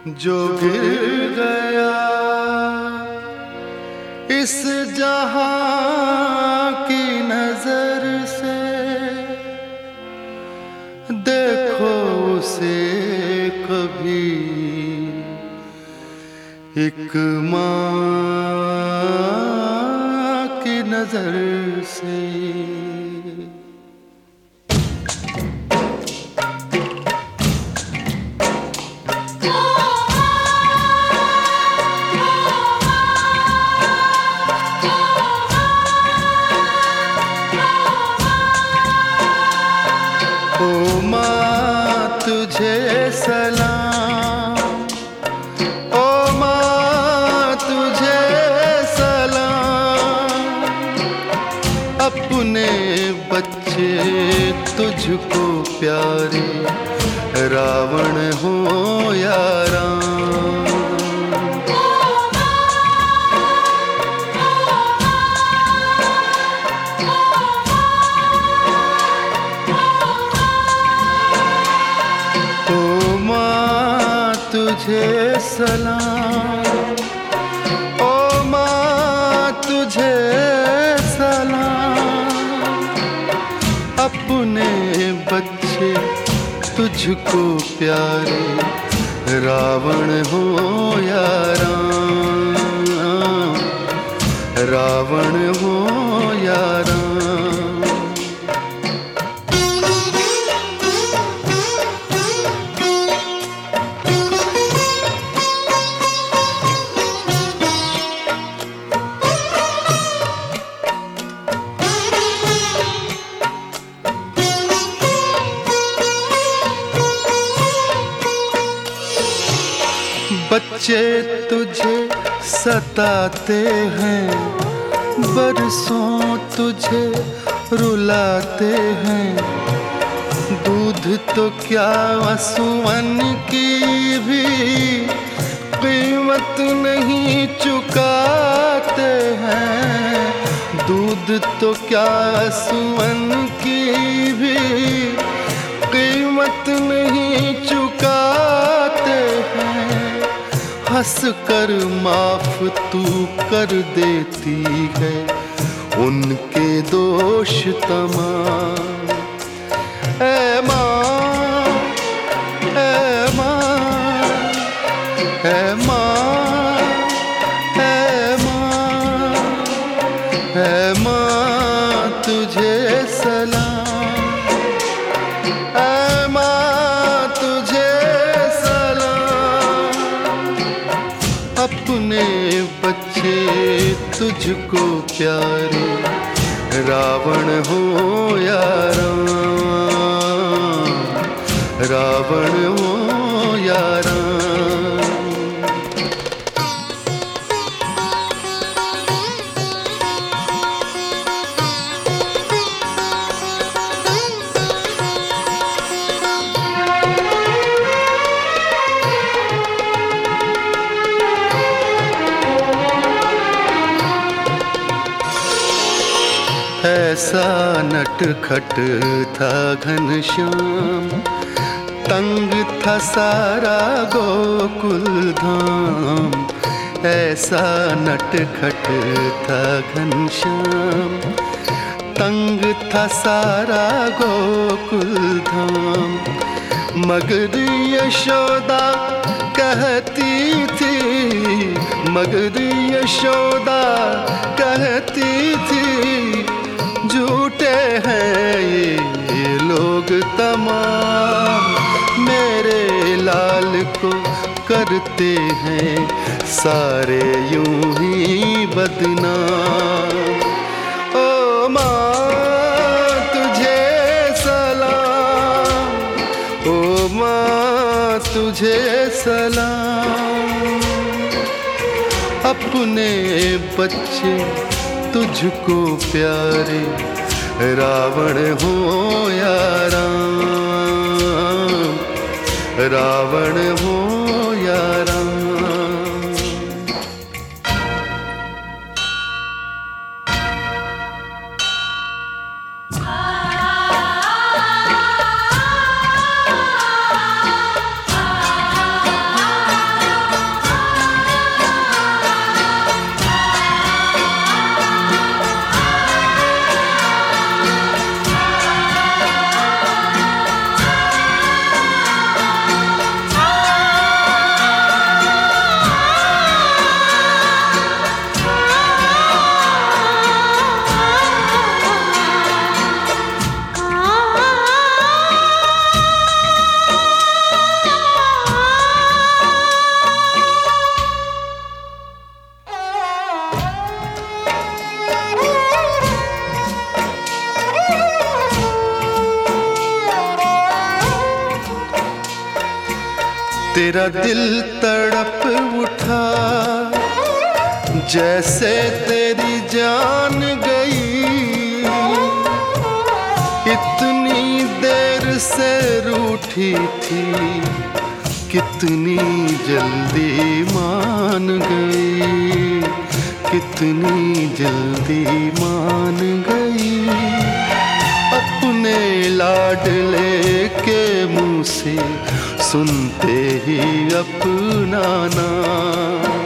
जो गिर गया इस जहां की नजर से, देखो उसे कभी एक माँ की नजर से। ओ माँ तुझे सलाम, ओ माँ तुझे सलाम, अपने बच्चे तुझको प्यारे, रावण हो या राम। तुझे सलाम, ओ माँ तुझे सलाम, अपने बच्चे तुझको प्यारे, रावण हो या राम, रावण हो या राम। बच्चे तुझे सताते हैं, बरसों तुझे रुलाते हैं, दूध तो क्या आंसुओं की भी कीमत नहीं चुकाते हैं, दूध तो क्या आंसुओं की भी कीमत नहीं चुकाते हैं। हंस कर माफ तू कर देती है उनके दोष तमाम। ऐ माँ, ऐ माँ, ऐ माँ, ऐ माँ, ऐ माँ तुझे सलाम, ऐ माँ तुझे सलाम, अपने बच्चे तुझको प्यारे, रावण हो या राम, रावण हो या राम। ऐसा नटखट था घनश्याम, तंग था सारा गोकुल धाम। ऐसा नटखट था घनश्याम, तंग था सारा गोकुल धाम। मगर यशोदा कहती थी, मगर यशोदा कहती थी, झूठे हैं ये लोग तमाम, मेरे लाल को करते हैं सारे यूं ही बदनाम। ओ माँ तुझे सलाम, ओ माँ तुझे सलाम, अपने बच्चे तुझको प्यारे, रावण हो या राम, रावण हो या राम। तेरा दिल तड़प उठा जैसे तेरी जान गई, इतनी देर से रूठी थी कितनी जल्दी मान गई, कितनी जल्दी मान गई। अपने लाडले के मुँह से सुनते ही अपना नाम।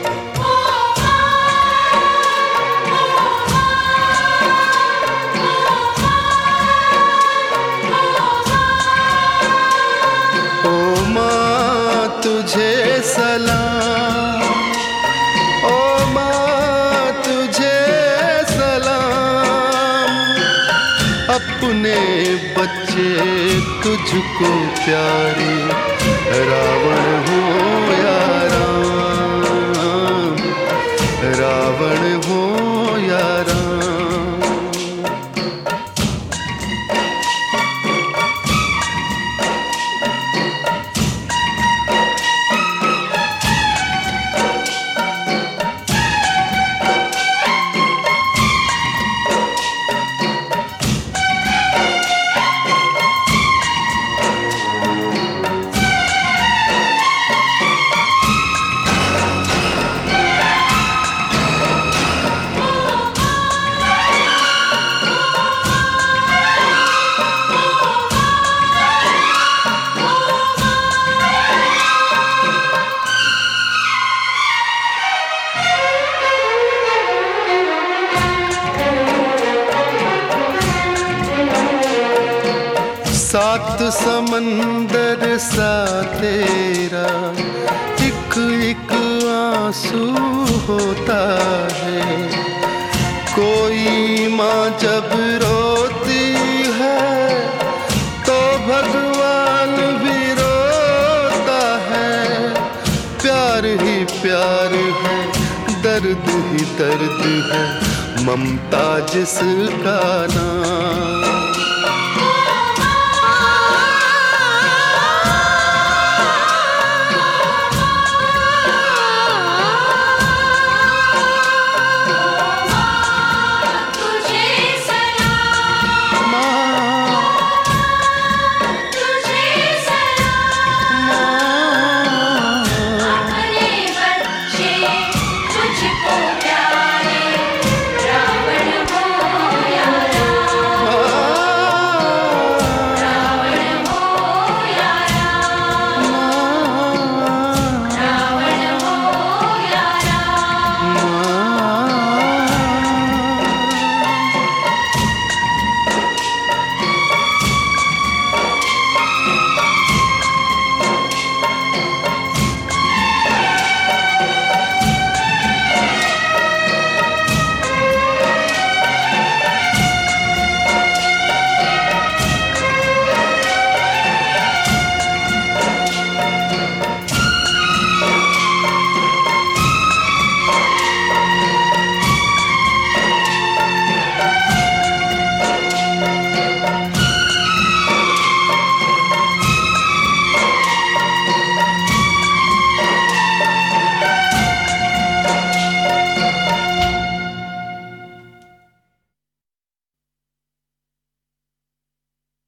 ओ माँ तुझे सलाम, ओ माँ तुझे सलाम। अपने बच्चे तुझको प्यारे, रावण हो या राम, रावण हो या राम। सात समंदर सा तेरा एक एक आंसू होता है। कोई माँ जब रोती है तो भगवान भी रोता है। प्यार ही प्यार है, दर्द ही दर्द है, ममता जिसका नाम।